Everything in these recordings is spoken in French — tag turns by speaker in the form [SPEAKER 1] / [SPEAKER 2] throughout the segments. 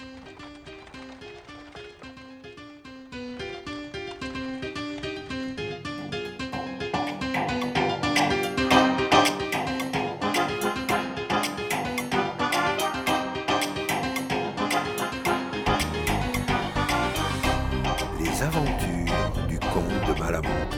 [SPEAKER 1] Les aventures du comte de Malamanteau.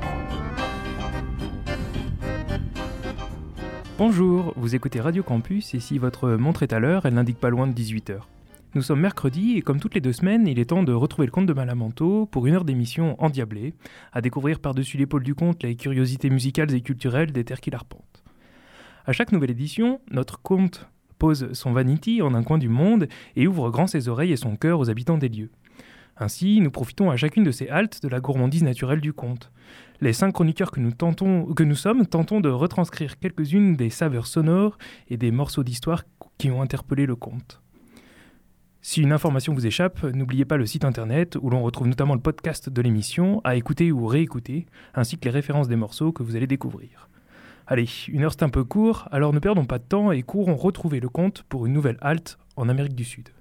[SPEAKER 2] Bonjour, vous écoutez Radio Campus et si votre montre est à l'heure, elle n'indique pas loin de 18h. Nous sommes mercredi et comme toutes les 2 semaines, il est temps de retrouver le comte de Malamanteau pour une heure d'émission endiablée, à découvrir par-dessus l'épaule du comte les curiosités musicales et culturelles des terres qu'il arpente. À chaque nouvelle édition, notre comte pose son vanity en un coin du monde et ouvre grand ses oreilles et son cœur aux habitants des lieux. Ainsi, nous profitons à chacune de ces haltes de la gourmandise naturelle du comte. Les 5 chroniqueurs que nous sommes tentons de retranscrire quelques-unes des saveurs sonores et des morceaux d'histoire qui ont interpellé le comte. Si une information vous échappe, n'oubliez pas le site internet où l'on retrouve notamment le podcast de l'émission à écouter ou réécouter, ainsi que les références des morceaux que vous allez découvrir. Allez, une heure c'est un peu court, alors ne perdons pas de temps et courons retrouver le comte pour une nouvelle halte en Amérique du Sud.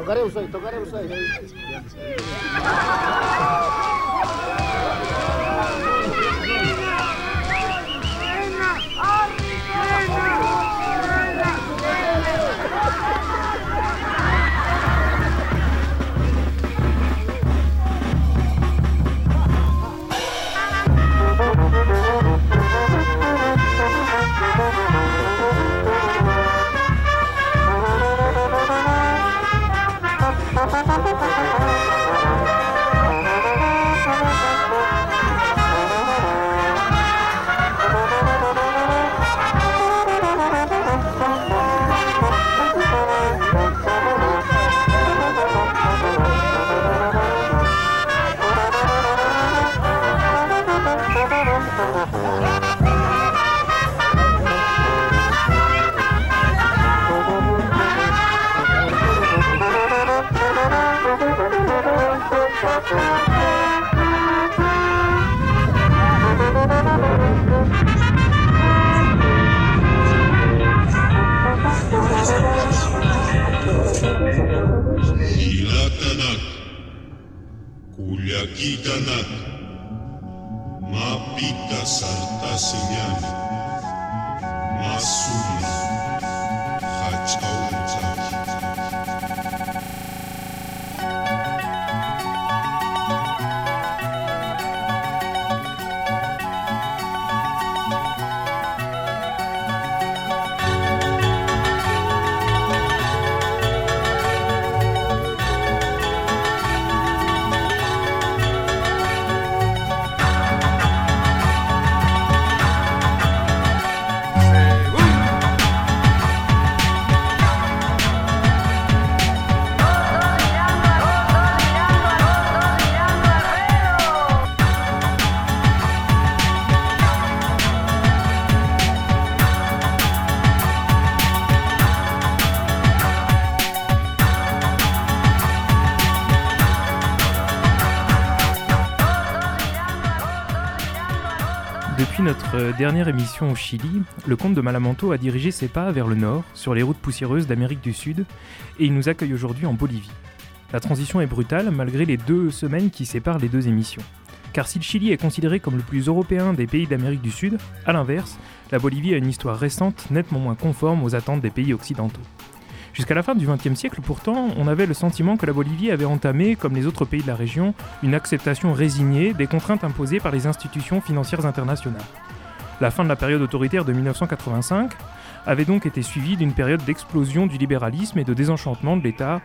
[SPEAKER 3] Ilatanak, Kuliakitanak, Mapita Salta Señal, Masuli, Hachautak.
[SPEAKER 2] Depuis notre dernière émission au Chili, le comte de Malamanteau a dirigé ses pas vers le nord, sur les routes poussiéreuses d'Amérique du Sud, et il nous accueille aujourd'hui en Bolivie. La transition est brutale malgré les 2 semaines qui séparent les 2 émissions. Car si le Chili est considéré comme le plus européen des pays d'Amérique du Sud, à l'inverse, la Bolivie a une histoire récente nettement moins conforme aux attentes des pays occidentaux. Jusqu'à la fin du XXe siècle, pourtant, on avait le sentiment que la Bolivie avait entamé, comme les autres pays de la région, une acceptation résignée des contraintes imposées par les institutions financières internationales. La fin de la période autoritaire de 1985 avait donc été suivie d'une période d'explosion du libéralisme et de désengagement de l'État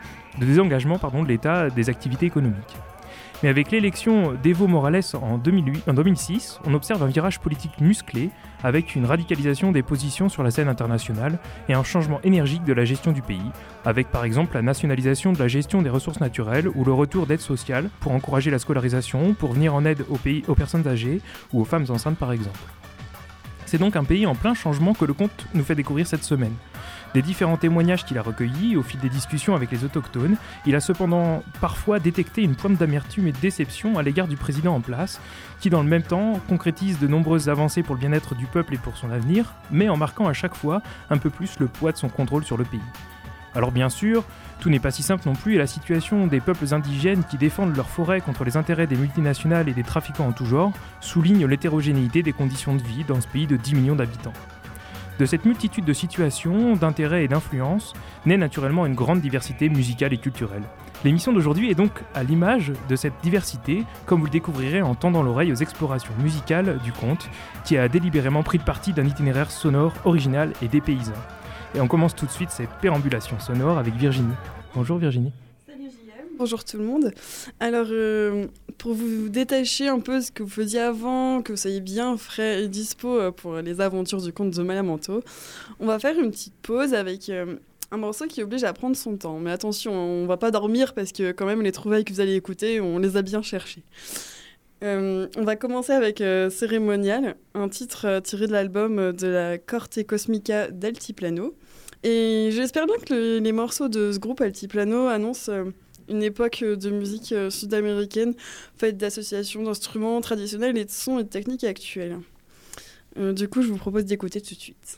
[SPEAKER 2] des activités économiques. Mais avec l'élection d'Evo Morales en 2006, on observe un virage politique musclé avec une radicalisation des positions sur la scène internationale et un changement énergique de la gestion du pays, avec par exemple la nationalisation de la gestion des ressources naturelles ou le retour d'aides sociales pour encourager la scolarisation, pour venir en aide aux personnes âgées ou aux femmes enceintes par exemple. C'est donc un pays en plein changement que le comte nous fait découvrir cette semaine. Des différents témoignages qu'il a recueillis au fil des discussions avec les autochtones, il a cependant parfois détecté une pointe d'amertume et de déception à l'égard du président en place, qui dans le même temps concrétise de nombreuses avancées pour le bien-être du peuple et pour son avenir, mais en marquant à chaque fois un peu plus le poids de son contrôle sur le pays. Alors bien sûr, tout n'est pas si simple non plus et la situation des peuples indigènes qui défendent leurs forêts contre les intérêts des multinationales et des trafiquants en tout genre souligne l'hétérogénéité des conditions de vie dans ce pays de 10 millions d'habitants. De cette multitude de situations, d'intérêts et d'influences, naît naturellement une grande diversité musicale et culturelle. L'émission d'aujourd'hui est donc à l'image de cette diversité, comme vous le découvrirez en tendant l'oreille aux explorations musicales du conte, qui a délibérément pris le parti d'un itinéraire sonore original et dépaysant. Et on commence tout de suite cette pérambulation sonore avec Virginie. Bonjour Virginie.
[SPEAKER 4] Salut JM. Bonjour tout le monde. Alors, pour vous détacher un peu de ce que vous faisiez avant, que vous soyez bien frais et dispo pour les aventures du conte de Malamanteau, on va faire une petite pause avec un morceau qui oblige à prendre son temps. Mais attention, on va pas dormir parce que quand même les trouvailles que vous allez écouter, on les a bien cherchées. On va commencer avec Cérémonial, un titre tiré de l'album de la Corte Cosmica d'Altiplano. Et j'espère bien que les morceaux de ce groupe Altiplano annoncent une époque de musique sud-américaine faite d'associations d'instruments traditionnels et de sons et de techniques actuelles. Du coup, je vous propose d'écouter tout de suite.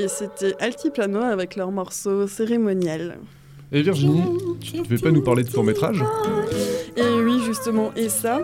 [SPEAKER 4] Et c'était Altiplano avec leur morceau Cérémonial.
[SPEAKER 5] Et Virginie, tu ne vais pas nous parler de court-métrage ?
[SPEAKER 4] Et oui, justement. Et ça,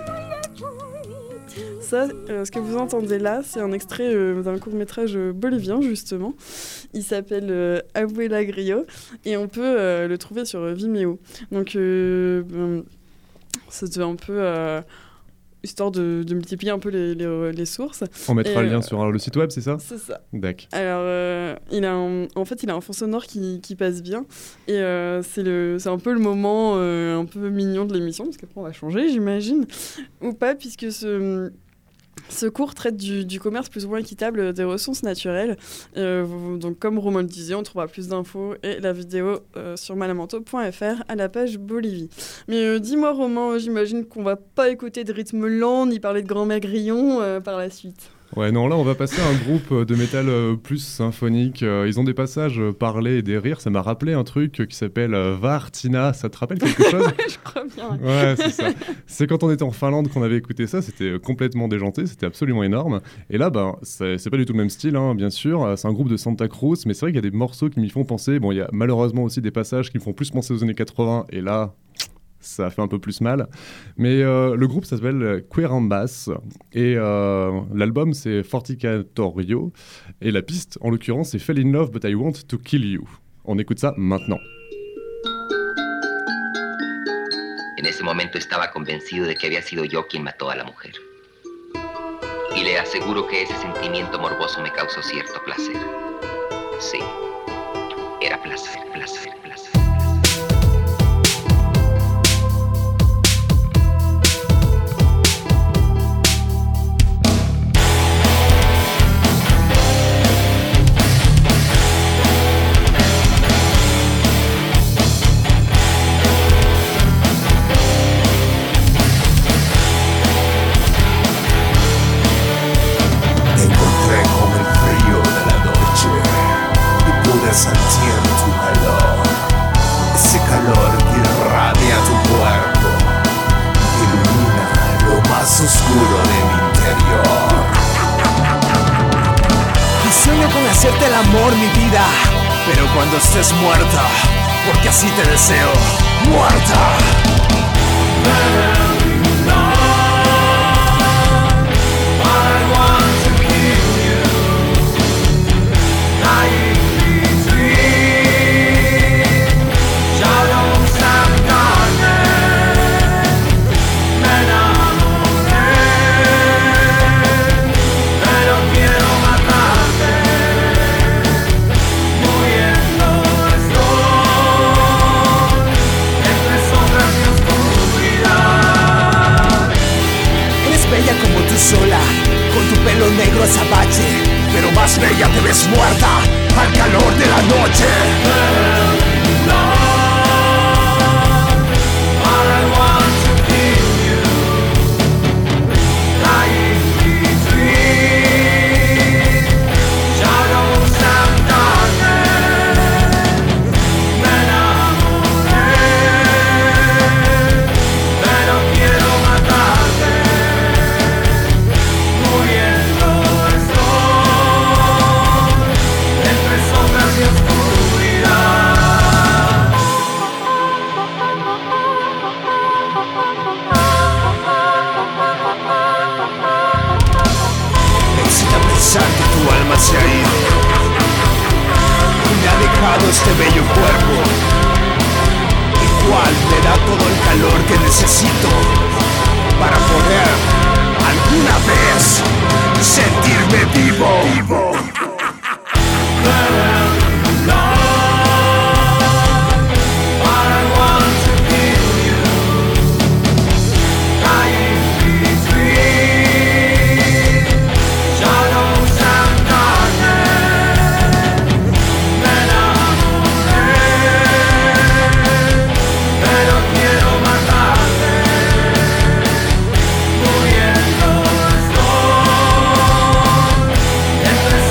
[SPEAKER 4] ce que vous entendez là, c'est un extrait d'un court-métrage bolivien, justement. Il s'appelle Abuela Grillo et on peut le trouver sur Vimeo. Donc, c'était un peu... histoire de multiplier un peu les sources.
[SPEAKER 5] On mettra le lien sur le site web, c'est ça ?
[SPEAKER 4] C'est ça.
[SPEAKER 5] D'accord.
[SPEAKER 4] Alors, il a un fond sonore qui passe bien. Et c'est un peu le moment un peu mignon de l'émission, parce qu'après on va changer, j'imagine. Ou pas, puisque ce cours traite du commerce plus ou moins équitable des ressources naturelles. Donc, comme Romain le disait, on trouvera plus d'infos et la vidéo sur malamanto.fr à la page Bolivie. Mais dis-moi, Romain, j'imagine qu'on va pas écouter de rythme lent ni parler de grand-mère Grillon par la suite.
[SPEAKER 5] Ouais, non, là, on va passer à un groupe de métal plus symphonique. Ils ont des passages parlés et des rires. Ça m'a rappelé un truc qui s'appelle Vartina. Ça te rappelle quelque chose ?
[SPEAKER 4] Je crois bien.
[SPEAKER 5] Ouais, c'est ça. C'est quand on était en Finlande qu'on avait écouté ça. C'était complètement déjanté. C'était absolument énorme. Et là, c'est pas du tout le même style, hein, bien sûr. C'est un groupe de Santa Cruz. Mais c'est vrai qu'il y a des morceaux qui m'y font penser. Bon, il y a malheureusement aussi des passages qui me font plus penser aux années 80. Et là... ça fait un peu plus mal. Mais le groupe s'appelle Querambas. Et l'album, c'est Forticatorio. Et la piste, en l'occurrence, c'est Fell in Love But I Want to Kill You. On écoute ça maintenant.
[SPEAKER 6] En ese momento estaba convencido de que había sido yo quien mató a la mujer. Y le aseguro que ese sentimiento morboso me causó cierto placer. Sí, era placer.
[SPEAKER 1] Sentir tu calor, ese calor que irradia tu cuerpo, ilumina lo más oscuro de mi interior. Y sueño con hacerte el amor, mi vida, pero cuando estés muerta, porque así te deseo, muerta. Sola, con tu pelo negro azabache, pero más bella te ves muerta al calor de la noche. Se ha ido y me ha dejado este bello cuerpo, el cual me da todo el calor que necesito para poder alguna vez sentirme vivo.
[SPEAKER 7] Entre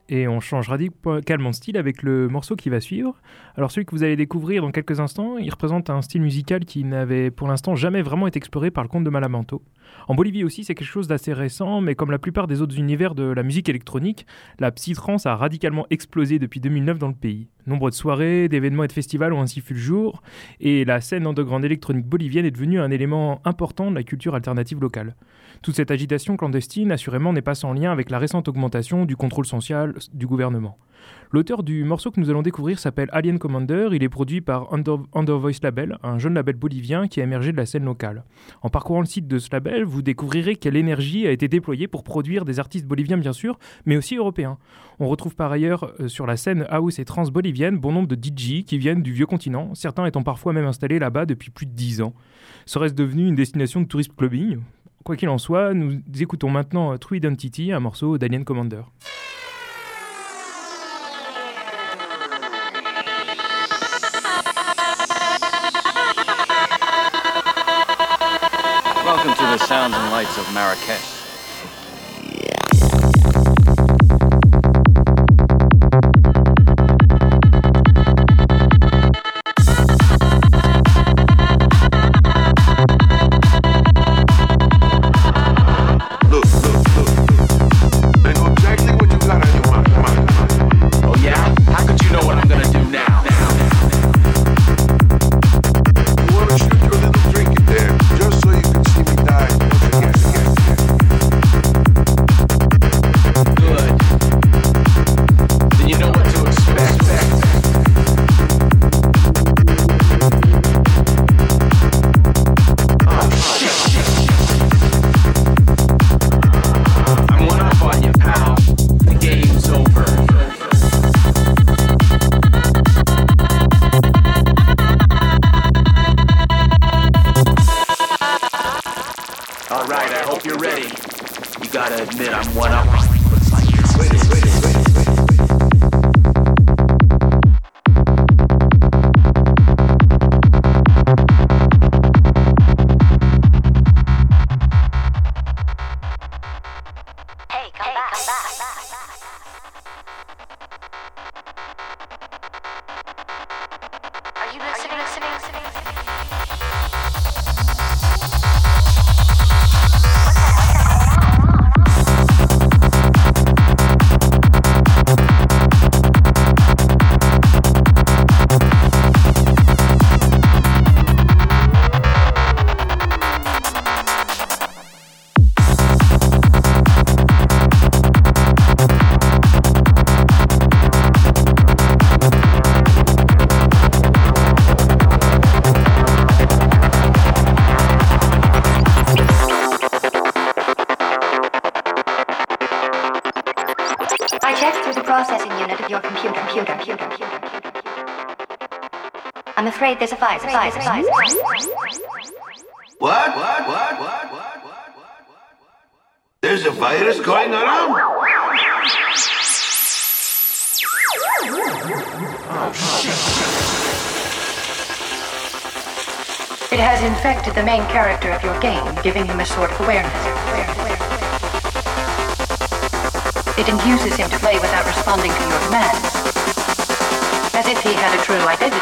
[SPEAKER 2] Et on change radicalement de style avec le morceau qui va suivre. Alors celui que vous allez découvrir dans quelques instants, il représente un style musical qui n'avait pour l'instant jamais vraiment été exploré par le comte de Malamanto. En Bolivie aussi, c'est quelque chose d'assez récent, mais comme la plupart des autres univers de la musique électronique, la psytrance a radicalement explosé depuis 2009 dans le pays. Nombre de soirées, d'événements et de festivals ont ainsi vu le jour, et la scène underground électronique bolivienne est devenue un élément important de la culture alternative locale. Toute cette agitation clandestine, assurément, n'est pas sans lien avec la récente augmentation du contrôle social du gouvernement. L'auteur du morceau que nous allons découvrir s'appelle Alien Commander. Il est produit par Under Voice Label, un jeune label bolivien qui a émergé de la scène locale. En parcourant le site de ce label, vous découvrirez quelle énergie a été déployée pour produire des artistes boliviens bien sûr, mais aussi européens. On retrouve par ailleurs sur la scène house et trance bolivienne bon nombre de DJ qui viennent du vieux continent, certains étant parfois même installés là-bas depuis plus de 10 ans. Serait-ce devenu une destination de tourisme clubbing ? Quoi qu'il en soit, nous écoutons maintenant True Identity, un morceau d'Alien Commander.
[SPEAKER 7] Welcome to the sounds and lights of Marrakesh.
[SPEAKER 8] I'm afraid there's a virus.
[SPEAKER 9] What? There's a virus going around? Oh, shit.
[SPEAKER 8] It has infected the main character of your game, giving him a sort of awareness. It induces him to play without responding to your commands, as if he had a true identity.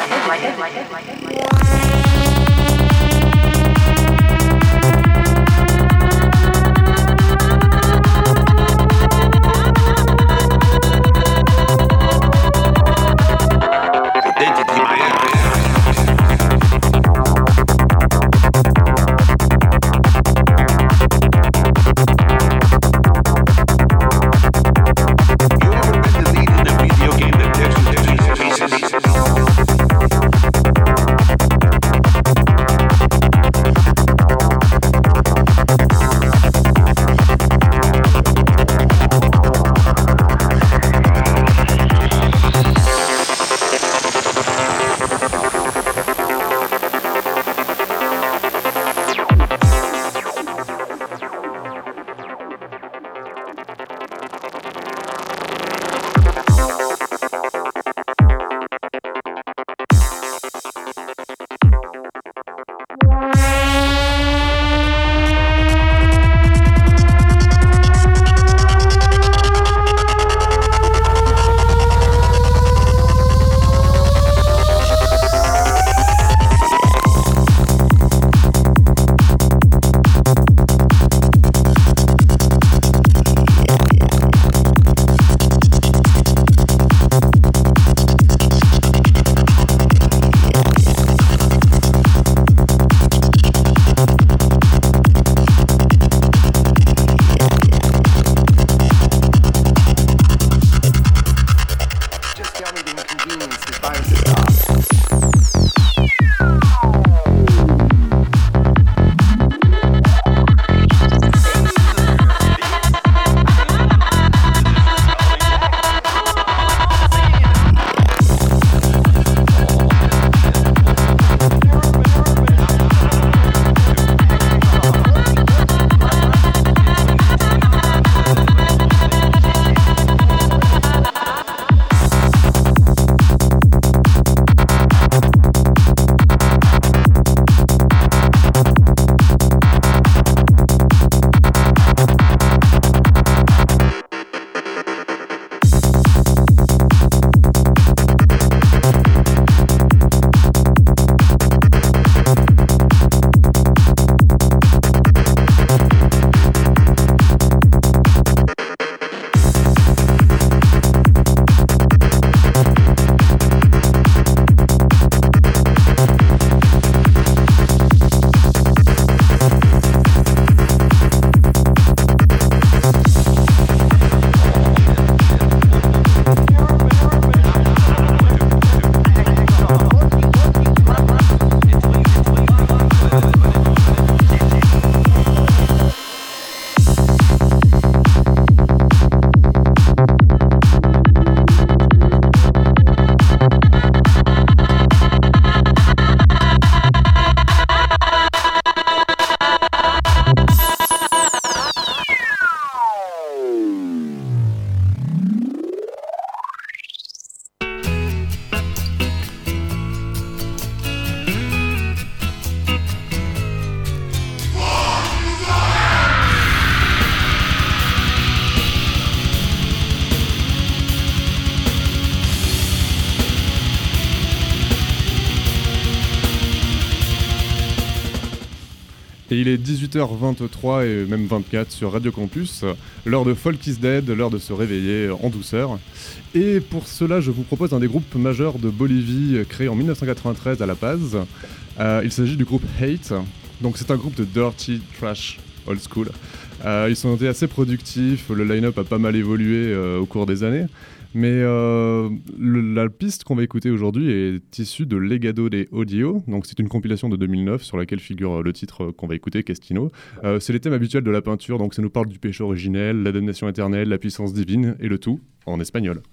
[SPEAKER 5] est 18h23 et même 24 sur Radio Campus. L'heure de Folk is Dead, l'heure de se réveiller en douceur. Et pour cela, je vous propose un des groupes majeurs de Bolivie créé en 1993 à La Paz. Il s'agit du groupe Hate. Donc c'est un groupe de dirty trash old school. Ils sont été assez productifs, le line-up a pas mal évolué au cours des années. Mais la piste qu'on va écouter aujourd'hui est issue de Legado de Audio. Donc c'est une compilation de 2009 sur laquelle figure le titre qu'on va écouter, Kestino. C'est les thèmes habituels de la peinture, donc ça nous parle du péché originel, la damnation éternelle, la puissance divine, et le tout en espagnol.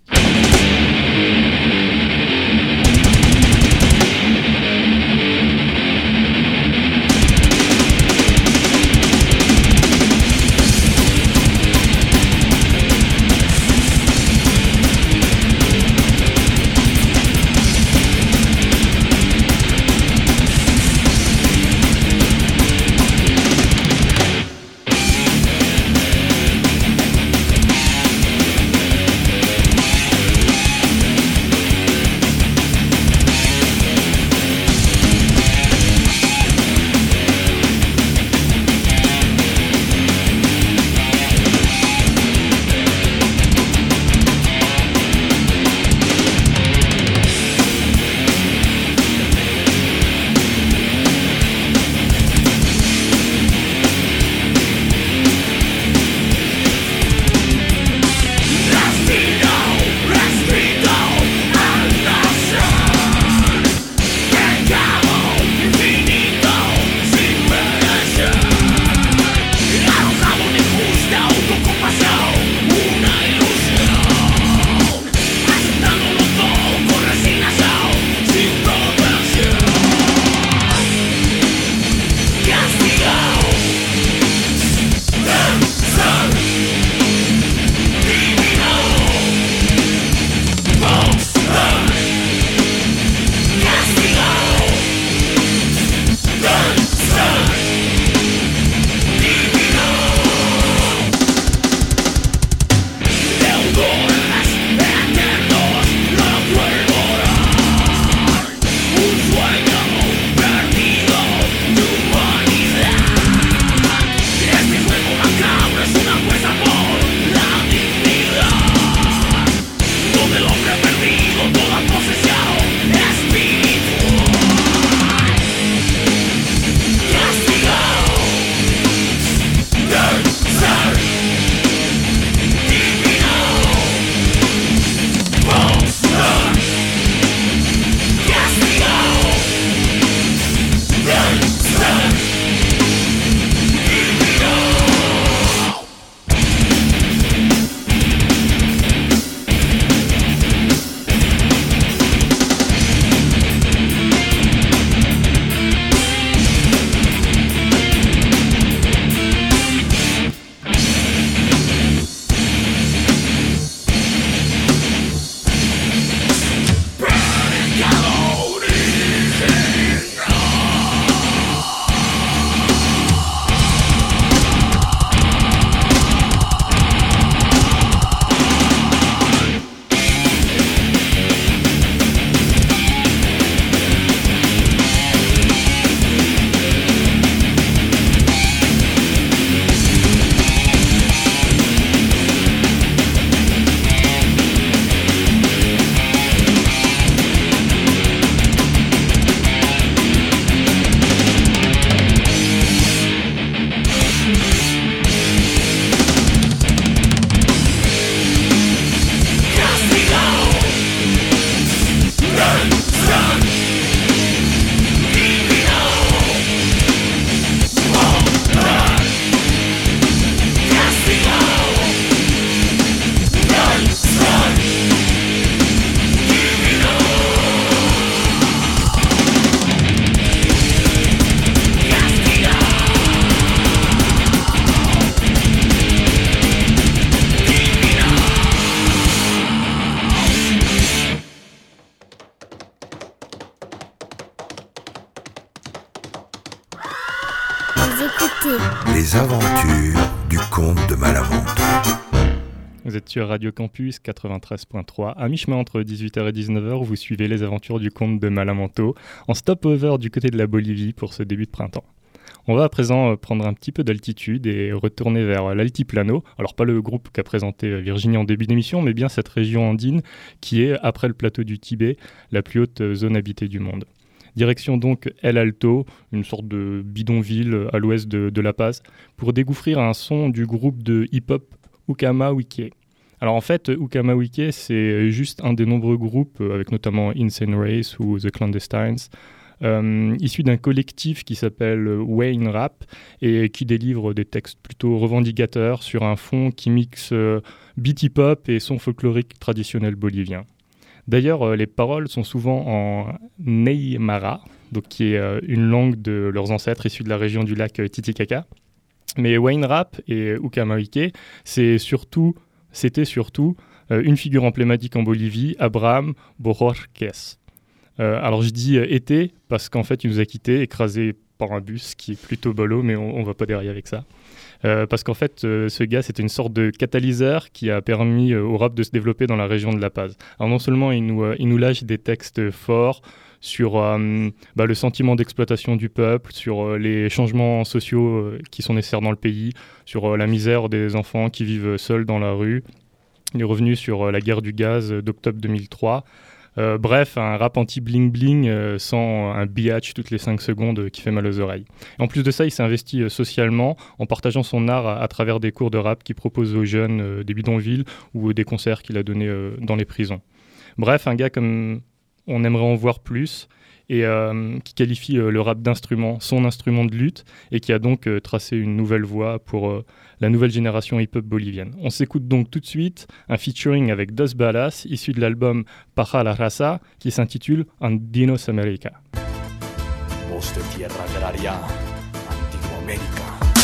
[SPEAKER 10] Les aventures du comte de Malamanto.
[SPEAKER 11] Vous êtes sur Radio Campus 93.3, à mi-chemin entre 18h et 19h, vous suivez les aventures du comte de Malamanto, en stop-over du côté de la Bolivie pour ce début de printemps. On va à présent prendre un petit peu d'altitude et retourner vers l'Altiplano. Alors pas le groupe qu'a présenté Virginie en début d'émission, mais bien cette région andine qui est, après le plateau du Tibet, la plus haute zone habitée du monde. Direction donc El Alto, une sorte de bidonville à l'ouest de La Paz, pour découvrir un son du groupe de hip-hop Ucama Wike. Alors en fait, Ucama Wike, c'est juste un des nombreux groupes, avec notamment Insane Race ou The Clandestines, issu d'un collectif qui s'appelle Wayne Rap et qui délivre des textes plutôt revendicateurs sur un fond qui mixe beat hip-hop et son folklorique traditionnel bolivien. D'ailleurs, les paroles sont souvent en Neymara, donc qui est une langue de leurs ancêtres issus de la région du lac Titicaca. Mais Wayne Rap et Ucama Wike, c'était surtout une figure emblématique en Bolivie, Abraham Bojorquez. Alors je dis été parce qu'en fait il nous a quittés, écrasé par un bus, qui est plutôt bolo, mais on va pas derrière avec ça. Parce qu'en fait ce gars c'était une sorte de catalyseur qui a permis au rap de se développer dans la région de La Paz. Alors non seulement il nous lâche des textes forts sur le sentiment d'exploitation du peuple, sur les changements sociaux qui sont nécessaires dans le pays, sur la misère des enfants qui vivent seuls dans la rue. Il est revenu sur la guerre du gaz d'octobre 2003. Bref, un rap anti-bling-bling sans un biatch toutes les 5 secondes qui fait mal aux oreilles. Et en plus de ça, il s'est investi socialement en partageant son art à travers des cours de rap qu'il propose aux jeunes des bidonvilles ou des concerts qu'il a donnés dans les prisons. Bref, un gars comme on aimerait en voir plus et qui qualifie le rap d'instrument, son instrument de lutte, et qui a donc tracé une nouvelle voie pour la nouvelle génération hip-hop bolivienne. On s'écoute donc tout de suite un featuring avec Dos Balas, issu de l'album Paja la Raza, qui s'intitule Andinos America.
[SPEAKER 12] Voz de tierra agraria, Antiguo América.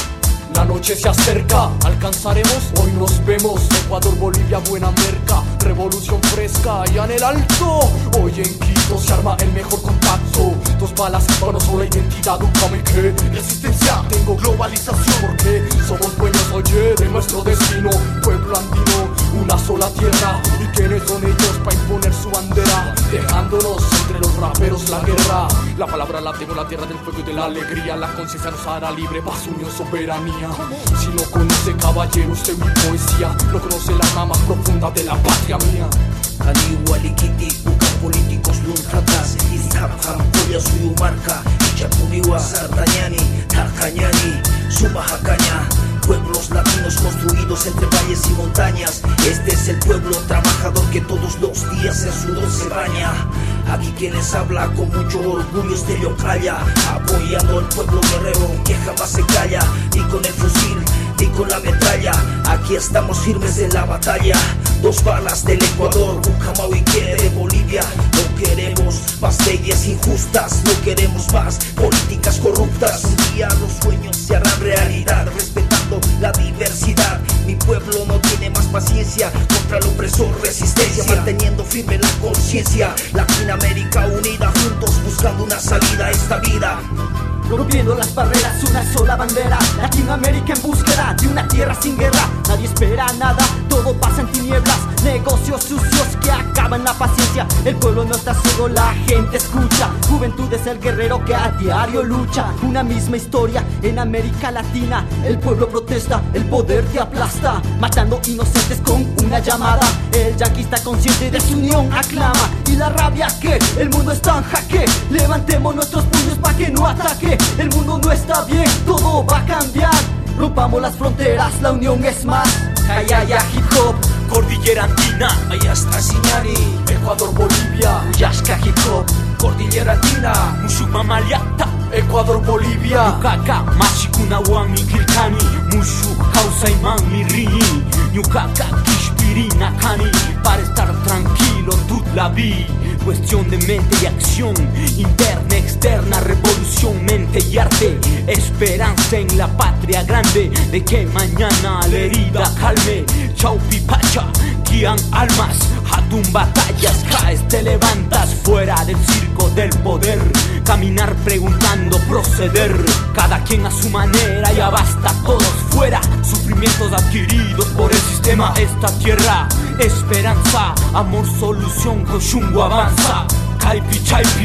[SPEAKER 12] La noche se acerca, alcanzaremos, hoy nos vemos. Ecuador, Bolivia, buena merca, revolución fresca y en el alto. Hoy en Quito se arma el mejor contacto. 2 balas para sola identidad, Ucama Wike. Resistencia, tengo globalización porque somos dueños, oye, de nuestro destino. Pueblo andino, una sola tierra. ¿Y quiénes son ellos para imponer su bandera? Dejándonos entre los raperos la guerra. La palabra la tengo, la tierra del fuego y de la alegría. La conciencia nos hará libre, paz, unión, soberanía. Si no conoce caballero usted mi poesía, no conoce la alma más profunda de la patria mía.
[SPEAKER 13] Aliwalikiti, bukan políticos luntratas. Iskapam, Koya suyu marca. Ichapuriwa, Sartañani, Tarcañani, Sumahacaña. Pueblos latinos construidos entre valles y montañas. Este es el pueblo trabajador que todos los días en sudor se baña. Aquí quien les habla con mucho orgullo es de Yocaya, apoyando al pueblo guerrero que jamás se calla, ni con el fusil, ni con la metralla. Aquí estamos firmes en la batalla. 2 balas del Ecuador, Ucama Wike de Bolivia. No queremos más leyes injustas, no queremos más políticas corruptas. Un día los sueños se harán realidad, respetando la diversidad. Mi pueblo no tiene más paciencia contra el opresor, resistencia, manteniendo firme la conciencia. Latinoamérica unida, juntos buscando una salida a esta vida.
[SPEAKER 14] Rompiendo las barreras, una sola bandera. Latinoamérica en búsqueda de una tierra sin guerra. Nadie espera nada, todo pasa en tinieblas. Negocios sucios que acaban la paciencia. El pueblo no está ciego, la gente escucha. Juventud es el guerrero que a diario lucha. Una misma historia en América Latina. El pueblo protesta, el poder te aplasta, matando inocentes con una llamada. El yanqui está consciente de su unión, aclama. Y la rabia que el mundo está en jaque. Levantemos nuestros puños para que no ataque. El mundo no está bien, todo va a cambiar. Rompamos las fronteras, la unión es más. Kayaya hip hop,
[SPEAKER 12] Cordillera Andina,
[SPEAKER 13] allá está Siñani.
[SPEAKER 12] Ecuador, Bolivia,
[SPEAKER 14] Yashka hip hop,
[SPEAKER 13] Cordillera Andina.
[SPEAKER 12] Mushuma Maliata, Ecuador, Bolivia,
[SPEAKER 14] Yukaka,
[SPEAKER 12] Machikuna Wami Kirkani, Mushu, Hausa y Mami Rini, Yukaka, Kishpirina Kani. Para estar tranquilo, tú la vi. Cuestión de mente y acción, interna, externa, revolución, mente y arte. Esperanza en la patria grande, de que mañana la herida calme. Chaupi Pacha, guían almas, Hatun batallas, caes, te levantas fuera del circo del poder. Caminar preguntando, proceder, cada quien a su manera, ya basta, todos fuera. Sufrimientos adquiridos por el sistema, esta tierra, esperanza, amor, solución, Koshungo avanza. Caipi Chaipi,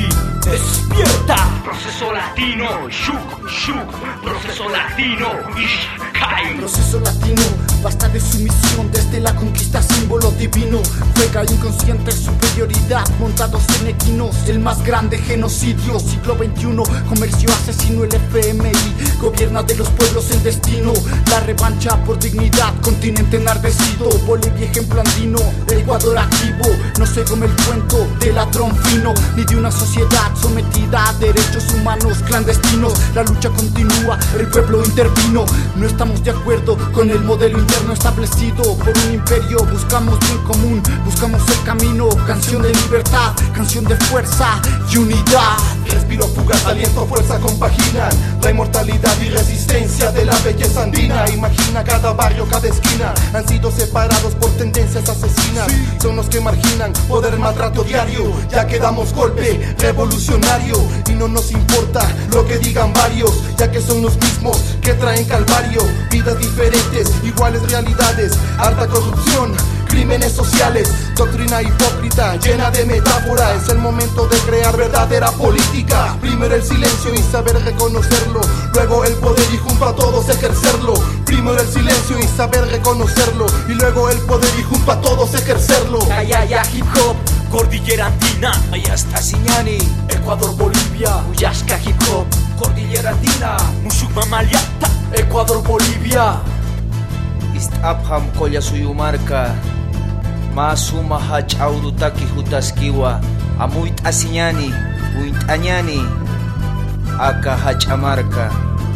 [SPEAKER 14] despierta.
[SPEAKER 12] Proceso latino, proceso latino,
[SPEAKER 14] proceso latino, basta de sumisión desde la conquista, símbolo divino. Juega inconsciente superioridad, montados en equinos. El más grande genocidio, siglo XXI. Comercio asesino, el FMI gobierna de los pueblos el destino. La revancha por dignidad, continente enardecido. Bolivia ejemplo andino, Ecuador activo. No se come el cuento de ladrón fino, ni de una sociedad sometida a derechos humanos clandestinos. La lucha continúa, el pueblo intervino. No estamos de acuerdo con el modelo interno establecido por un imperio. Buscamos bien común, buscamos el camino. Canción de libertad, canción de fuerza y unidad.
[SPEAKER 15] Respiro fugaz, aliento, fuerza compaginan la inmortalidad y resistencia de la belleza andina. Imagina cada barrio, cada esquina han sido separados por tendencias asesinas. Son los que marginan poder, maltrato diario. Ya que damos golpe revolucionario y no nos importa lo que digan varios, ya que son los mismos que traen calvario. Vidas diferentes, iguales realidades, harta corrupción, crímenes sociales, doctrina hipócrita llena de metáfora. Es el momento de crear verdadera política. Primero el silencio y saber reconocerlo, luego el poder y junto a todos ejercerlo. Primero el silencio y saber reconocerlo, y luego el poder y junto a todos ejercerlo.
[SPEAKER 14] Ya, hip hop,
[SPEAKER 12] cordillera andina, allá está Siñani,
[SPEAKER 14] Ecuador, Bolivia,
[SPEAKER 12] Uyashka hip hop, cordillera andina, Mushuk Maliata,
[SPEAKER 14] Ecuador, Bolivia.
[SPEAKER 16] East Apham Kolla Suyumarka, Masuma Hach'audutaki Hutaskiwa, Amuit Asiñani, Uint Añani, Aka Hachamarka,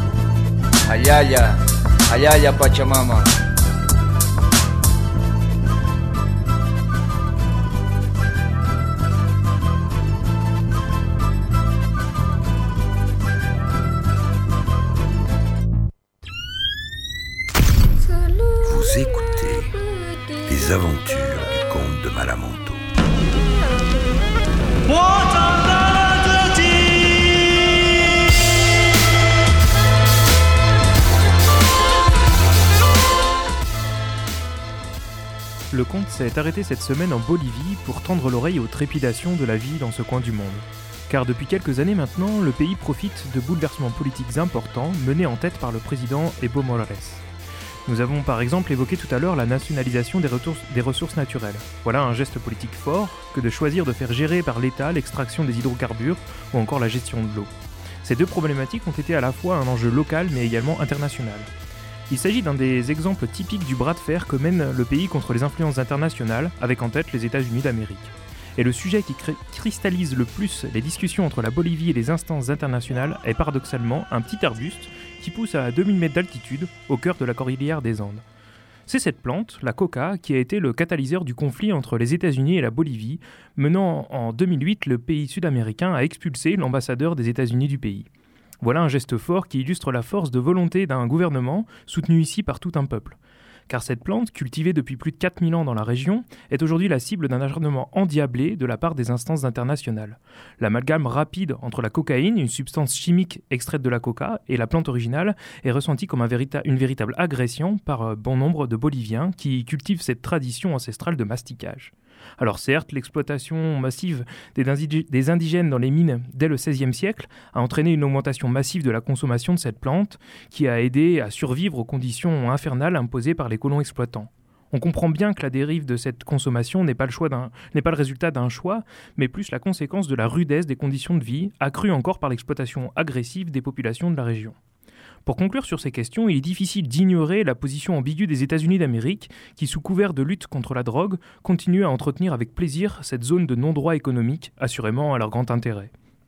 [SPEAKER 16] Ayaya Pachamama.
[SPEAKER 10] Vous écoutez les aventures du comte de Malamanto.
[SPEAKER 2] Le comte s'est arrêté cette semaine en Bolivie pour tendre l'oreille aux trépidations de la vie dans ce coin du monde. Car depuis quelques années maintenant, le pays profite de bouleversements politiques importants menés en tête par le président Evo Morales. Nous avons par exemple évoqué tout à l'heure la nationalisation des ressources naturelles. Voilà un geste politique fort que de choisir de faire gérer par l'État l'extraction des hydrocarbures ou encore la gestion de l'eau. Ces deux problématiques ont été à la fois un enjeu local mais également international. Il s'agit d'un des exemples typiques du bras de fer que mène le pays contre les influences internationales, avec en tête les États-Unis d'Amérique. Et le sujet qui cristallise le plus les discussions entre la Bolivie et les instances internationales est paradoxalement un petit arbuste qui pousse à 2000 mètres d'altitude au cœur de la cordillère des Andes. C'est cette plante, la coca, qui a été le catalyseur du conflit entre les États-Unis et la Bolivie, menant en 2008 le pays sud-américain à expulser l'ambassadeur des États-Unis du pays. Voilà un geste fort qui illustre la force de volonté d'un gouvernement soutenu ici par tout un peuple. Car cette plante, cultivée depuis plus de 4000 ans dans la région, est aujourd'hui la cible d'un acharnement endiablé de la part des instances internationales. L'amalgame rapide entre la cocaïne, une substance chimique extraite de la coca, et la plante originale est ressenti comme une véritable agression par bon nombre de Boliviens qui cultivent cette tradition ancestrale de masticage. Alors certes, l'exploitation massive des indigènes dans les mines dès le XVIe siècle a entraîné une augmentation massive de la consommation de cette plante qui a aidé à survivre aux conditions infernales imposées par les colons exploitants. On comprend bien que la dérive de cette consommation n'est pas le résultat d'un choix, mais plus la conséquence de la rudesse des conditions de vie, accrue encore par l'exploitation agressive des populations de la région. Pour conclure sur ces questions, il est difficile d'ignorer la position ambiguë des États-Unis d'Amérique qui, sous couvert de lutte contre la drogue, continuent à entretenir avec plaisir cette zone de non-droit économique, assurément à leur grand intérêt.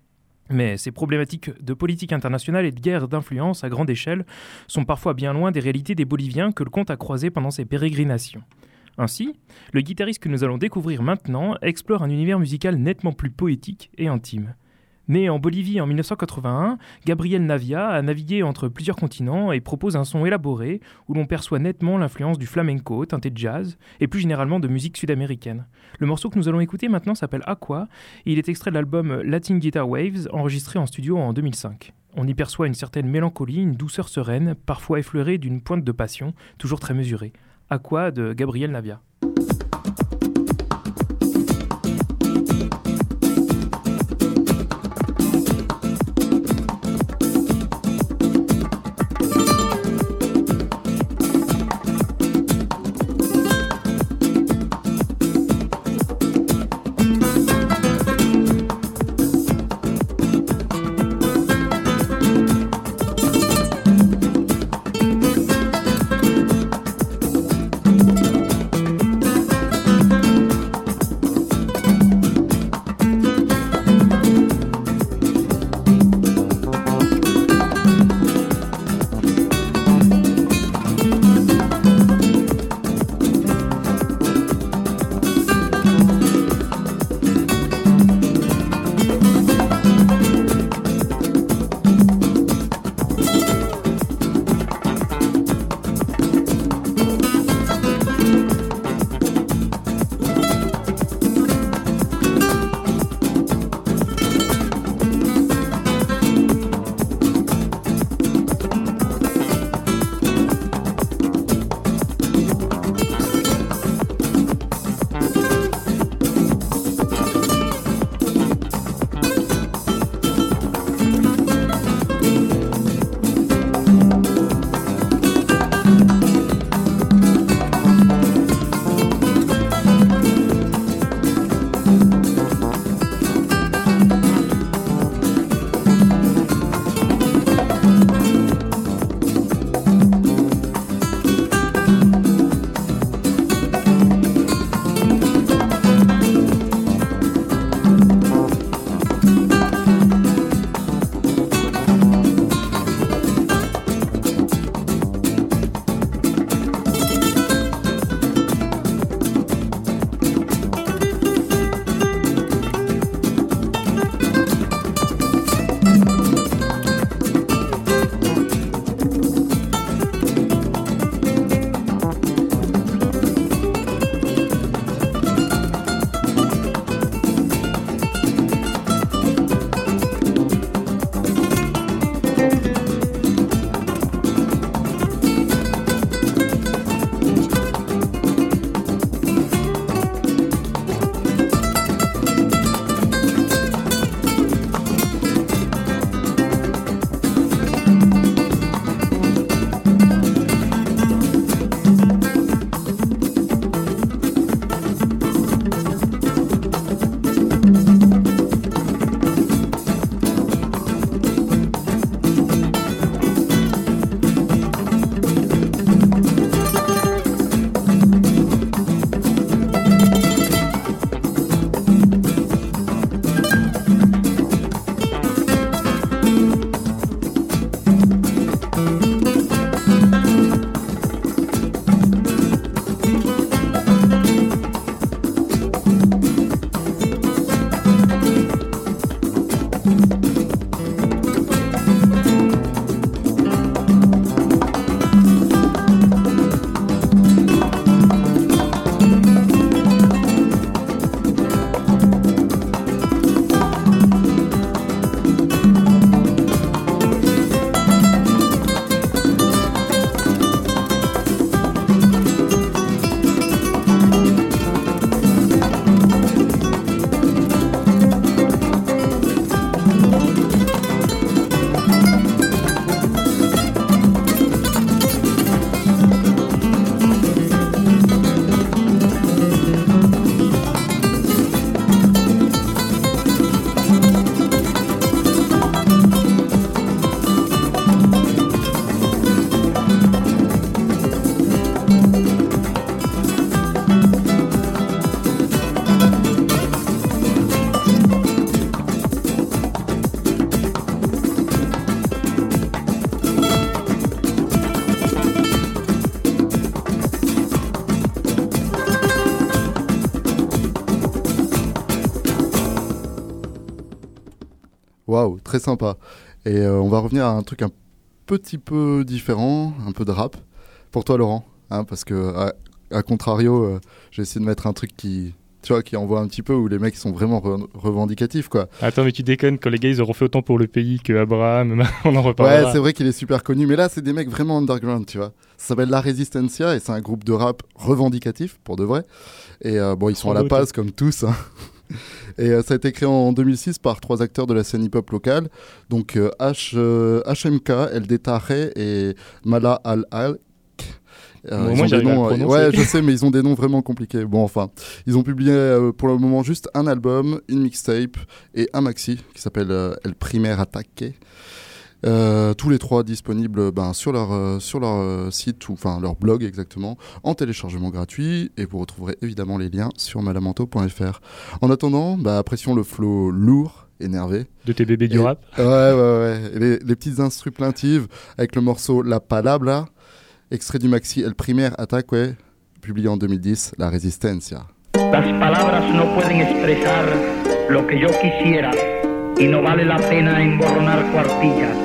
[SPEAKER 2] Mais ces problématiques de politique internationale et de guerre d'influence à grande échelle sont parfois bien loin des réalités des Boliviens que le comte a croisés pendant ses pérégrinations. Ainsi, le guitariste que nous allons découvrir maintenant explore un univers musical nettement plus poétique et intime. Né en Bolivie en 1981, Gabriel Navia a navigué entre plusieurs continents et propose un son élaboré où l'on perçoit nettement l'influence du flamenco, teinté de jazz, et plus généralement de musique sud-américaine. Le morceau que nous allons écouter maintenant s'appelle Aqua, et il est extrait de l'album Latin Guitar Waves, enregistré en studio en 2005. On y perçoit une certaine mélancolie, une douceur sereine, parfois effleurée d'une pointe de passion, toujours très mesurée. Aqua de Gabriel Navia.
[SPEAKER 17] Waouh, très sympa. Et on va revenir à un truc un petit peu différent, un peu de rap. Pour toi, Laurent, hein, parce que à contrario, j'ai essayé de mettre un truc qui envoie un petit peu, où les mecs sont vraiment revendicatifs, quoi.
[SPEAKER 11] Attends, mais tu déconnes, quand les gars ils auront fait autant pour le pays que Abraham, on en reparlera.
[SPEAKER 17] Ouais, c'est vrai qu'il est super connu, mais là c'est des mecs vraiment underground, tu vois. Ça s'appelle La Resistencia et c'est un groupe de rap revendicatif, pour de vrai. Et ils sont à la passe comme tous, hein. Et ça a été créé en 2006 par 3 acteurs de la scène hip-hop locale, donc HMK, LD Tahé et Mala Al-Al.
[SPEAKER 11] Moi j'arrive à le prononcer.
[SPEAKER 17] Ouais, je sais, mais ils ont des noms vraiment compliqués. Bon, enfin, ils ont publié pour le moment juste un album, une mixtape et un maxi qui s'appelle El Primer Ataque. Tous les 3 disponibles sur leur site, enfin leur blog exactement, en téléchargement gratuit, et vous retrouverez évidemment les liens sur malamanto.fr. En attendant, apprécions le flow lourd, énervé.
[SPEAKER 11] De tes bébés du rap.
[SPEAKER 17] Ouais. Et les petites instrus plaintives avec le morceau La Palabra, extrait du maxi El Primer Ataque, publié en 2010, La Resistencia.
[SPEAKER 18] Las palabras no pueden expresar lo que yo quisiera y no vale la pena emborronar cuartillas.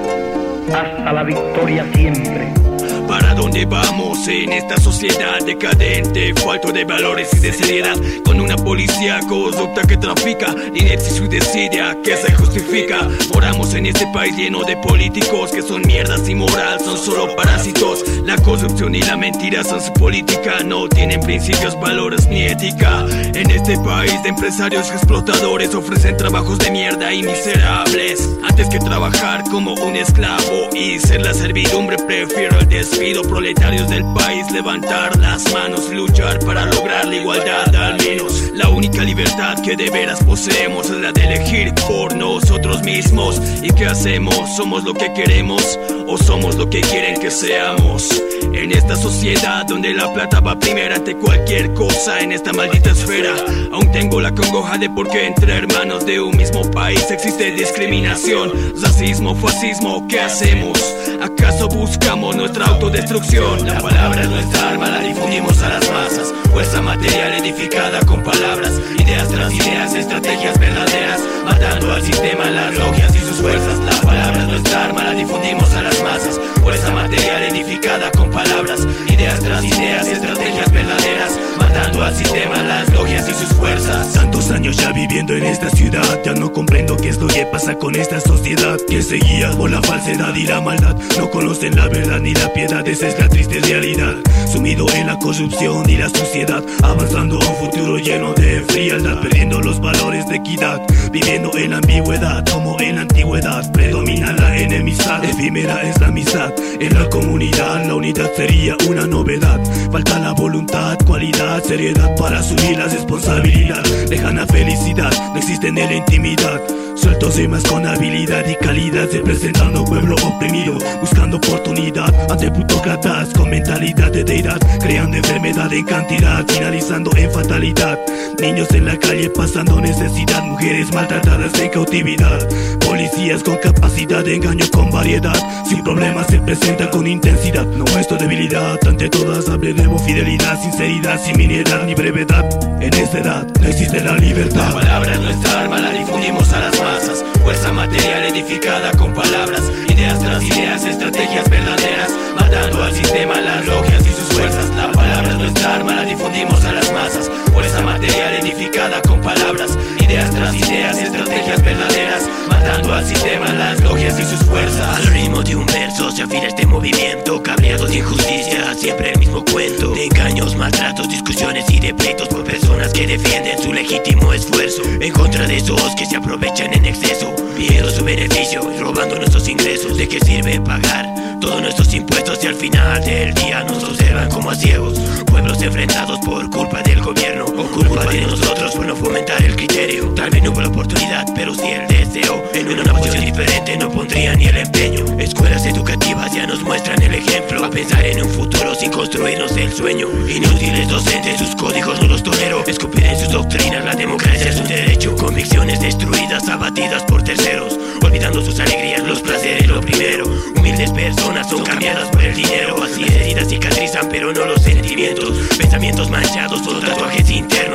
[SPEAKER 18] Hasta la victoria siempre.
[SPEAKER 1] ¿Para dónde vamos en esta sociedad decadente? Falto de valores y de seriedad, con una policía corrupta que trafica inercia y su desidia que se justifica. Moramos en este país lleno de políticos que son mierdas y moral, son solo parásitos. La corrupción y la mentira son su política, no tienen principios, valores ni ética. En este país de empresarios y explotadores ofrecen trabajos de mierda y miserables. Antes que trabajar como un esclavo y ser la servidumbre, prefiero el despido. Proletarios del país, levantar las manos, luchar para lograr la igualdad. Al menos la única libertad que de veras poseemos es la de elegir por nosotros mismos. ¿Y qué hacemos? ¿Somos lo que queremos o somos lo que quieren que seamos? En esta sociedad donde la plata va primera ante cualquier cosa, en esta maldita esfera aún tengo la congoja de por qué entre hermanos de un mismo país existe discriminación, racismo, fascismo. ¿Qué hacemos? ¿Acaso buscamos nuestra autodestrucción? La palabra es nuestra arma, la difundimos a las masas. Fuerza material edificada con palabras, ideas tras ideas, estrategias verdaderas, matando al sistema, las logias y sus fuerzas. La palabra es nuestra arma, la difundimos a las masas. Fuerza material edificada con palabras, ideas tras ideas, estrategias verdaderas, matando al sistema, las logias y sus fuerzas. Tantos años ya viviendo en esta ciudad, ya no comprendo qué es lo que pasa con esta sociedad que se guía por la falsedad y la maldad. No conocen la verdad ni la piedad, esa es la triste realidad. Sumido en la corrupción y la suciedad, avanzando a un futuro lleno de frialdad, perdiendo los valores de equidad, viviendo en la ambigüedad como en la antigüedad. Predomina la enemistad, efímera es la amistad. En la comunidad la unidad sería una novedad. Falta la voluntad, cualidad, seriedad para asumir la responsabilidad. Lejana felicidad, no existe en la intimidad. Sueltos y más con habilidad y calidad, representando pueblo oprimido, buscando oportunidad ante plutócratas con mentalidad de deidad, creando enfermedad en cantidad, finalizando en fatalidad. Niños en la calle pasando necesidad, mujeres maltratadas en cautividad, policías con capacidad de engaño con variedad, sin problemas se presentan con intensidad. No muestro debilidad, ante todas hablaremos fidelidad, sinceridad, sin miniedad ni brevedad. En esta edad no existe la libertad. La palabra es nuestra arma, la difundimos a las masas. Fuerza material edificada con palabras, ideas tras ideas, estrategias verdaderas, matando al sistema, las logias y sus fuerzas. La palabra es nuestra arma, la difundimos a las masas. Fuerza material edificada con palabras, ideas tras ideas, estrategias verdaderas, matando al sistema, las logias y sus fuerzas. Al ritmo de un verso se afina este movimiento, cabreado de injusticia, siempre el mismo cuento, de engaños, maltratos, discusiones y de pleitos por personas que defienden su legítimo esfuerzo, en contra de esos que se aprovechan en exceso, pidiendo su beneficio y robando nuestros ingresos. ¿De qué sirve pagar todos nuestros impuestos si al final del día nos observan como a ciegos? Pueblos enfrentados por culpa del gobierno o culpa de nosotros por no fomentar el criterio. Tal vez no hubo la oportunidad, pero sí el deseo. En una posición diferente no pondría ni el empeño. Escuelas educativas ya nos muestran el ejemplo, a pensar en un futuro sin construirnos el sueño. Inútiles docentes, sus códigos no los tolero, escupir en sus doctrinas, la democracia es un derecho. Convicciones destruidas, abatidas por terceros, olvidando sus alegrías, los placeres lo primero. Humildes personas son cambiadas por el dinero, así heridas cicatrizan pero no los sentimientos. Pensamientos manchados, todos tatuajes internos,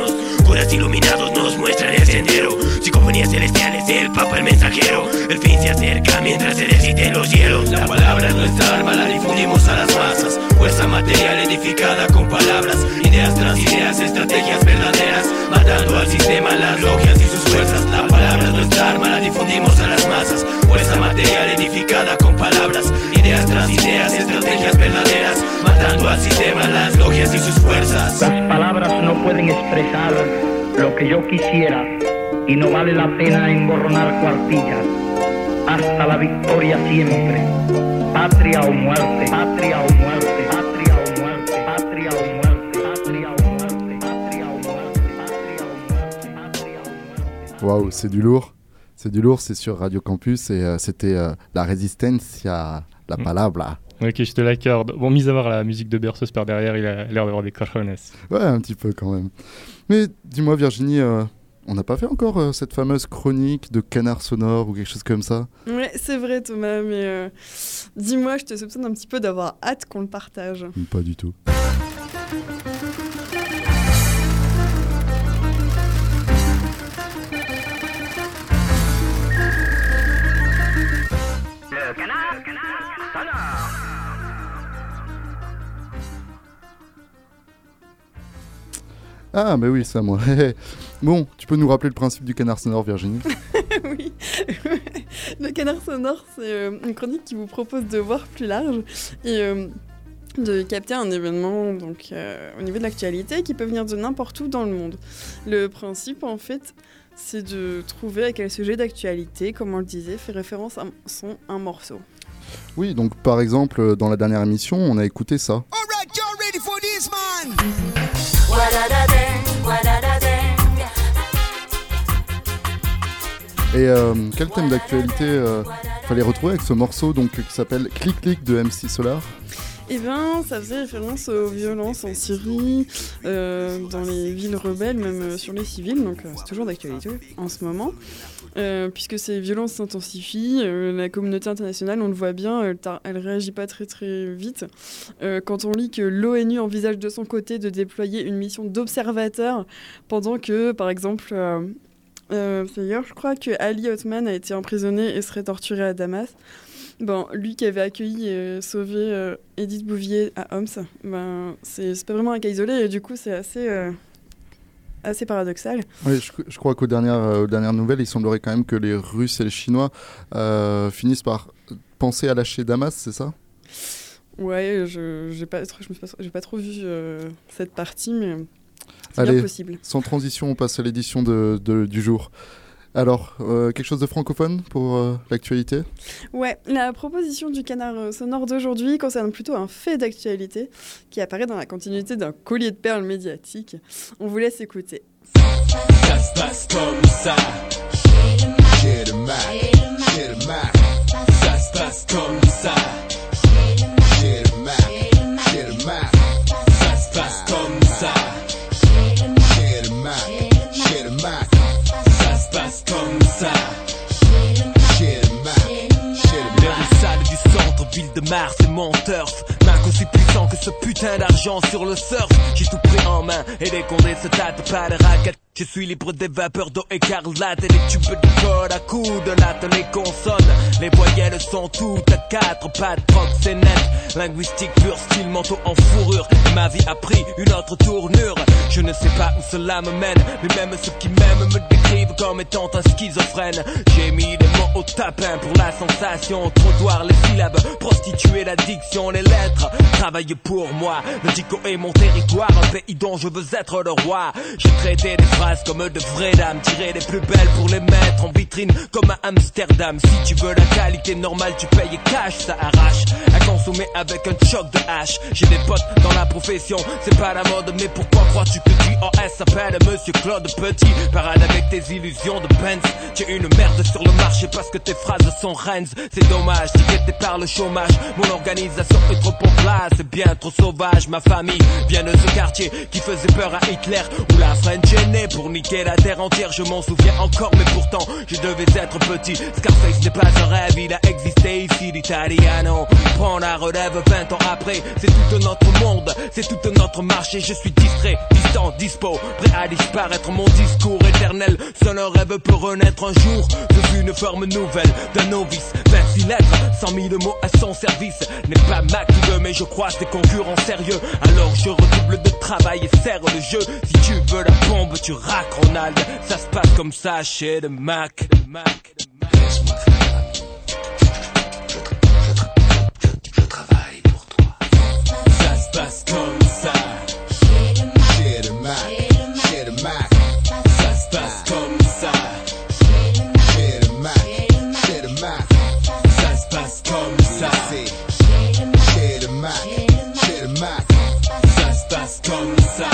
[SPEAKER 19] curas iluminados nos muestran el sendero. Psicofonías celestiales, el Papa el mensajero. El fin se acerca mientras se derriten los hielos. La palabra es nuestra arma, la difundimos a las masas. Fuerza material edificada con palabras. Ideas tras ideas, estrategias verdaderas. Matando al sistema, las logias y sus fuerzas. La palabra es nuestra arma, la difundimos a las masas. Fuerza material edificada con palabras. Ideas tras ideas, estrategias verdaderas. Matando al sistema, las logias y sus fuerzas.
[SPEAKER 18] Las palabras no pueden expresar lo que yo quisiera y no vale la pena emborronar cuartillas. Hasta la victoria siempre. Patria o muerte, patria o muerte, patria o muerte, patria o muerte, patria o muerte, patria o muerte, patria o muerte, patria o muerte.
[SPEAKER 17] Waouh, c'est du lourd. C'est du lourd, c'est sur Radio Campus et c'était la Resistencia, la palabra.
[SPEAKER 11] Ok, je te l'accorde. Bon, mis à part la musique de berceuse par derrière, il a l'air d'avoir des cojones.
[SPEAKER 17] Ouais, un petit peu quand même. Mais dis-moi Virginie, on n'a pas fait encore cette fameuse chronique de canard sonore ou quelque chose comme ça?
[SPEAKER 4] Ouais, c'est vrai Thomas, mais dis-moi, je te soupçonne un petit peu d'avoir hâte qu'on le partage.
[SPEAKER 17] Pas du tout.
[SPEAKER 12] Le canard sonore.
[SPEAKER 17] Ah, mais oui, ça, moi. Bon, tu peux nous rappeler le principe du canard sonore, Virginie?
[SPEAKER 4] Oui, le canard sonore, c'est une chronique qui vous propose de voir plus large et de capter un événement donc, au niveau de l'actualité qui peut venir de n'importe où dans le monde. Le principe, en fait, c'est de trouver à quel sujet d'actualité, comme on le disait, fait référence à un morceau.
[SPEAKER 17] Oui, donc par exemple, dans la dernière émission, on a écouté ça.
[SPEAKER 1] Alright, y'all ready for this, man?
[SPEAKER 17] Et quel thème d'actualité fallait retrouver avec ce morceau donc, qui s'appelle Clic Clic de MC Solar?
[SPEAKER 4] Eh bien, ça faisait référence aux violences en Syrie, dans les villes rebelles, même sur les civils, donc c'est toujours d'actualité en ce moment. Puisque ces violences s'intensifient, la communauté internationale, on le voit bien, elle réagit pas très très vite. Quand on lit que l'ONU envisage de son côté de déployer une mission d'observateur, pendant que, par exemple, d'ailleurs, je crois que Ali Othman a été emprisonné et serait torturé à Damas. Bon, lui qui avait accueilli et sauvé Edith Bouvier à Homs, ben, c'est pas vraiment un cas isolé et du coup c'est assez paradoxal.
[SPEAKER 17] Oui, je crois qu'aux dernières nouvelles, il semblerait quand même que les Russes et les Chinois finissent par penser à lâcher Damas, c'est ça?
[SPEAKER 4] Ouais, j'ai pas trop vu cette partie, mais c'est bien possible.
[SPEAKER 17] Sans transition, on passe à l'édition du jour. Alors, quelque chose de francophone pour l'actualité?
[SPEAKER 4] Ouais, la proposition du canard sonore d'aujourd'hui concerne plutôt un fait d'actualité qui apparaît dans la continuité d'un collier de perles médiatique. On vous laisse écouter.
[SPEAKER 12] Ça se passe comme ça. Chez le Mac. Ça se passe comme ça. Chez le Mac. Ça se passe comme ça. Chez le Mac. Ça se passe comme ça. Chez le Mac. Les salles du centre-ville de Mars, c'est mon turf. Mac aussi puissant que ce putain d'argent sur le surf. J'ai tout pris en main et les condés se tâtent pas de raquettes. Je suis libre des vapeurs d'eau écarlate et des tubes de code à coups de latte. Les consonnes, les voyelles sont toutes à quatre pattes. Proc, c'est net, linguistique pur, style manteau en fourrure. Ma vie a pris une autre tournure. Je ne sais pas où cela me mène, mais même ceux qui m'aiment me décrivent comme étant un schizophrène. J'ai mis des mots au tapin pour la sensation. Trottoir, les syllabes, prostituer l'addiction, les lettres. Travailler pour moi, le dico est mon territoire, un pays dont je veux être le roi. J'ai traité des phrases comme de vraies dames, tirer les plus belles pour les mettre en vitrine comme à Amsterdam. Si tu veux la qualité normale, tu payes cash, ça arrache à consommer avec un choc de hache. J'ai des potes dans la profession, c'est pas la mode, mais pourquoi crois-tu que JOS s'appelle Monsieur Claude Petit? Parade avec tes illusions de Benz. Tu es une merde sur le marché parce que tes phrases sont Rennes. C'est dommage, t'es par le chômage. Mon organisation est trop en place, c'est bien trop sauvage. Ma famille vient de ce quartier qui faisait peur à Hitler, où la French est née.
[SPEAKER 20] pour niquer la terre entière, je m'en souviens encore, mais pourtant je devais être petit. Scarface n'est pas un rêve, il a existé ici, l'Italiano prend la relève 20 ans après. C'est tout notre monde, c'est tout notre marché. Je suis distrait, distant, dispo, prêt à disparaître. Mon discours éternel, seul un rêve peut renaître un jour sous une forme nouvelle d'un novice. 26 lettres, 100 000 mots à son service. N'est pas ma qui veut, mais je croise des concurrents sérieux. Alors je redouble de travail et serre le jeu. Si tu veux la bombe, tu raques Ronald. Ça se passe comme ça chez le Mac.
[SPEAKER 19] Laisse-moi faire ami. Je travaille pour toi.
[SPEAKER 20] Ça se passe comme ça
[SPEAKER 19] chez le Mac. Chez le Mac.
[SPEAKER 20] Ça se passe comme ça
[SPEAKER 19] chez le Mac. Chez le Mac.
[SPEAKER 20] Ça se passe comme ça
[SPEAKER 19] chez le Mac. Chez le Mac.
[SPEAKER 20] Ça se passe comme ça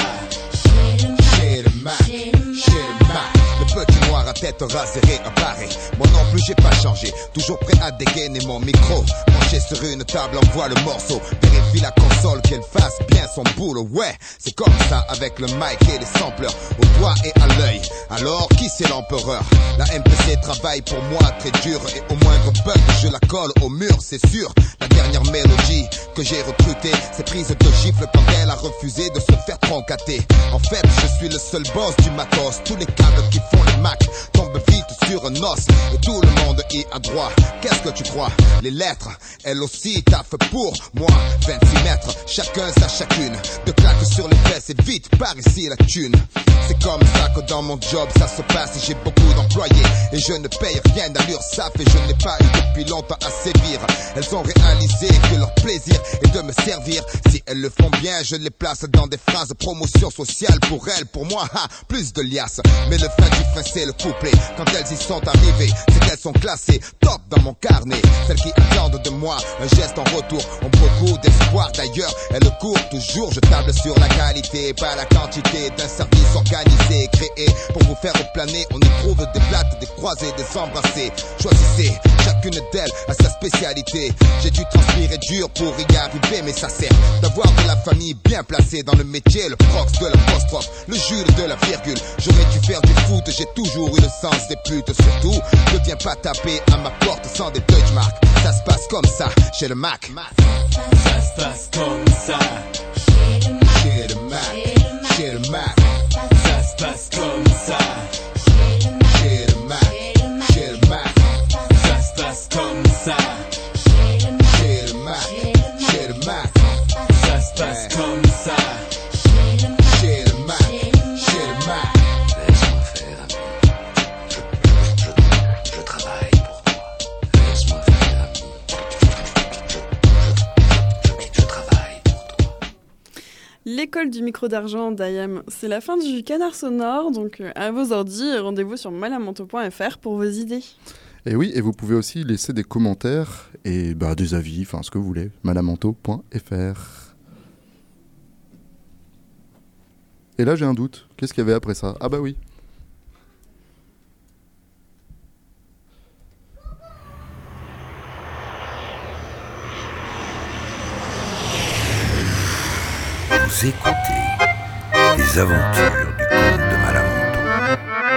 [SPEAKER 19] chez le Mac. Chez le Mac. Le petit noir à tête rasée réapparait. Moi non plus j'ai pas changé, toujours prêt à dégainer mon micro. Penché sur une table, envoie le morceau. Vérifie la console qu'elle fasse bien son boulot. Ouais, c'est comme ça avec le mic et les sampleurs au doigt et à l'œil. Alors qui c'est l'empereur? La MPC travaille pour moi très dur. Et au moindre bug je la colle au mur, c'est sûr. La dernière mélodie que j'ai recrutée, c'est prise de gifle quand elle a refusé de se faire troncater. En fait je suis le seul boss du matos. Tous les câbles qui font le Mac tombent vite sur un os. Et tout le monde y a droit. Qu'est-ce que tu crois? Les lettres, elles aussi taffent pour moi. 26 mètres, chacun sa chacune. De claques sur les fesses et vite par ici la thune. C'est comme ça que dans mon job ça se passe. J'ai beaucoup d'employés et je ne paye rien d'allure saf. Et je n'ai pas eu depuis longtemps à sévir. Elles ont réalisé que leur plaisir est de me servir. Si elles le font bien, je les place dans des phrases de promotion sociale. Pour elles, pour moi, plus de liasses. Mais le fin du fin c'est le couplet. Quand elles y sont arrivées, c'est qu'elles sont classées top dans mon carnet. Celles qui attendent de moi un geste en retour ont beaucoup d'espoir. D'ailleurs, elles courent toujours. Je table sur la qualité, pas la quantité d'un service organisé, créé pour vous faire planer. On y trouve des plates, des croisés, des embrassés. Choisissez, chacune d'elles a sa spécialité. J'ai dû transpirer dur pour y arriver, mais ça sert d'avoir de la famille bien placée dans le métier. Le prox de l'apostrophe, le Jules de la virgule. J'aurais dû faire du foot, j'ai toujours eu le sens des putes. Surtout, ne viens pas taper à ma porte sans des Deutschmark. Ça se passe comme ça chez le Mac.
[SPEAKER 20] Ça se passe comme ça
[SPEAKER 19] chez le Mac. Chez le Mac.
[SPEAKER 20] Ça se passe comme ça
[SPEAKER 19] chez le Mac. Chez le Mac.
[SPEAKER 20] Ça se passe comme ça
[SPEAKER 19] chez le Mac. Chez le Mac.
[SPEAKER 20] Ça se passe comme ça
[SPEAKER 19] chez le Mac. Chez le Mac.
[SPEAKER 9] Laisse-moi faire ami. Je travaille pour toi. Laisse-moi faire ami. Je travaille pour toi.
[SPEAKER 4] L'école du micro d'argent d'IAM, c'est la fin du canard sonore, donc à vos ordis, rendez-vous sur malamanto.fr pour vos idées.
[SPEAKER 17] Et oui, et vous pouvez aussi laisser des commentaires et des avis, enfin ce que vous voulez, malamanto.fr. Et là j'ai un doute, qu'est-ce qu'il y avait après ça? Ah bah oui.
[SPEAKER 10] Vous écoutez les aventures du comte de Malamanto.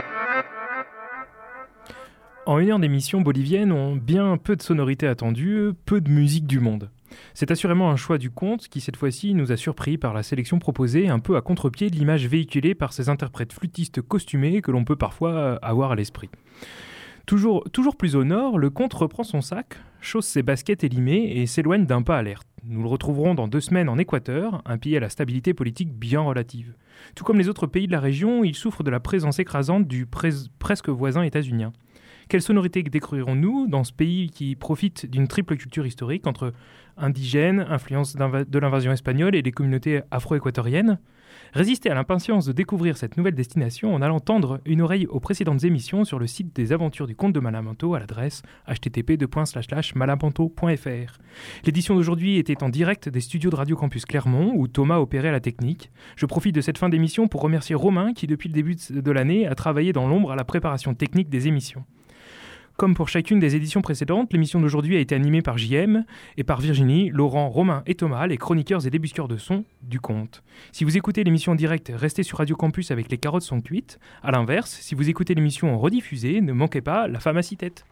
[SPEAKER 2] En une heure d'émission, Bolivienne ont bien peu de sonorités attendues, peu de musique du monde. C'est assurément un choix du conte qui, cette fois-ci, nous a surpris par la sélection proposée, un peu à contre-pied de l'image véhiculée par ces interprètes flûtistes costumés que l'on peut parfois avoir à l'esprit. Toujours plus au nord, le conte reprend son sac, chausse ses baskets élimées et s'éloigne d'un pas alerte. Nous le retrouverons dans 2 semaines en Équateur, un pays à la stabilité politique bien relative. Tout comme les autres pays de la région, il souffre de la présence écrasante du presque voisin états-unien. Quelle sonorité découvrirons-nous dans ce pays qui profite d'une triple culture historique entre indigènes, influence de l'invasion espagnole et les communautés afro-équatoriennes? Résistez à l'impatience de découvrir cette nouvelle destination en allant tendre une oreille aux précédentes émissions sur le site des aventures du comte de Malamanto à l'adresse http://malamanto.fr. L'édition d'aujourd'hui était en direct des studios de Radio Campus Clermont où Thomas opérait à la technique. Je profite de cette fin d'émission pour remercier Romain qui depuis le début de l'année a travaillé dans l'ombre à la préparation technique des émissions. Comme pour chacune des éditions précédentes, l'émission d'aujourd'hui a été animée par JM et par Virginie, Laurent, Romain et Thomas, les chroniqueurs et débusqueurs de son du conte. Si vous écoutez l'émission en direct, restez sur Radio Campus avec Les Carottes sont cuites. A l'inverse, si vous écoutez l'émission en rediffusée, ne manquez pas La femme à 6 têtes.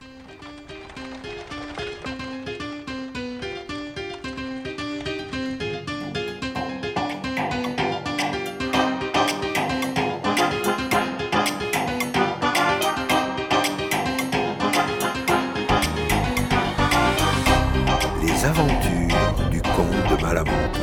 [SPEAKER 10] Les aventures du comte de Malamantou.